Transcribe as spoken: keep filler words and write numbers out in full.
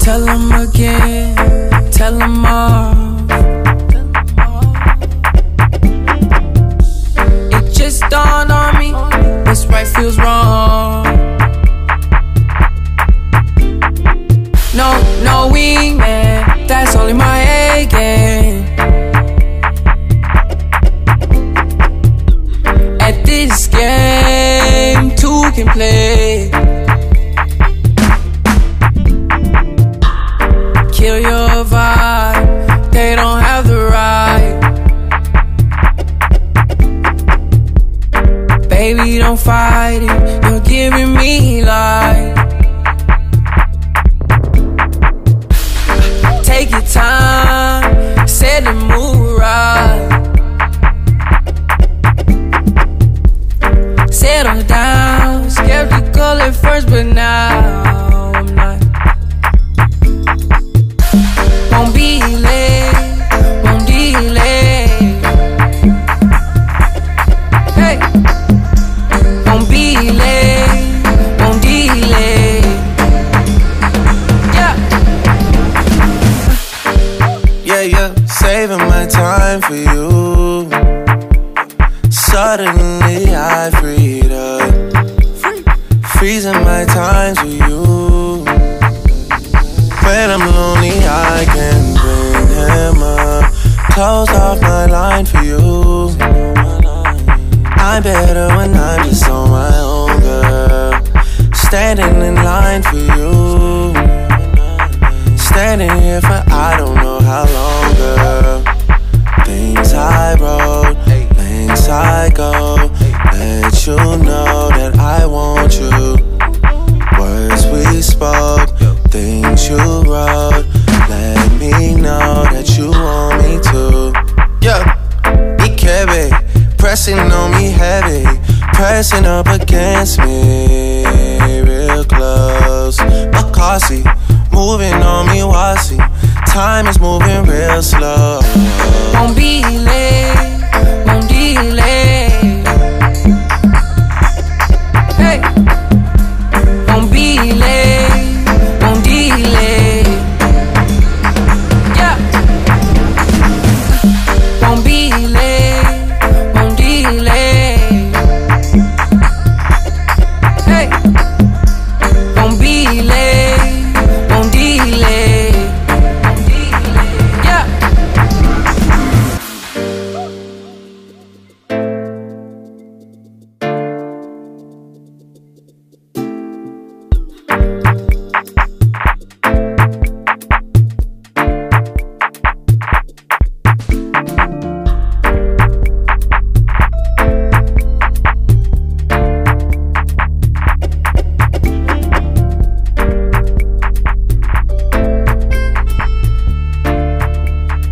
Tell them again, tell them all. It just dawned on me, what's right feels wrong. No, no wingman, that's only my A game. At this game, two can play. Kill your vibe, they don't have the right. Baby, don't fight it, you're giving me life. Take your time, set the mood right. Settle down, skeptical at first, but now I'm not. Won't be late, won't delay. Hey, won't be late, won't delay. Yeah. Yeah, yeah, saving my time for you. Suddenly I freed up, freezing my time to you. When I'm lonely, I can bring him up. Closed off my line for you. I'm better when I'm just on my own, girl. Standing in line for you. Standing here for I don't know how long, girl. Things I wrote, things I go. Let you know that I want you. Words we spoke, things you wrote. Let me know that you want me to. Yeah, Ikebe, pressing on me heavy, pressing up against me, real close. Bakasi, moving on me, wasi. Time is moving real slow.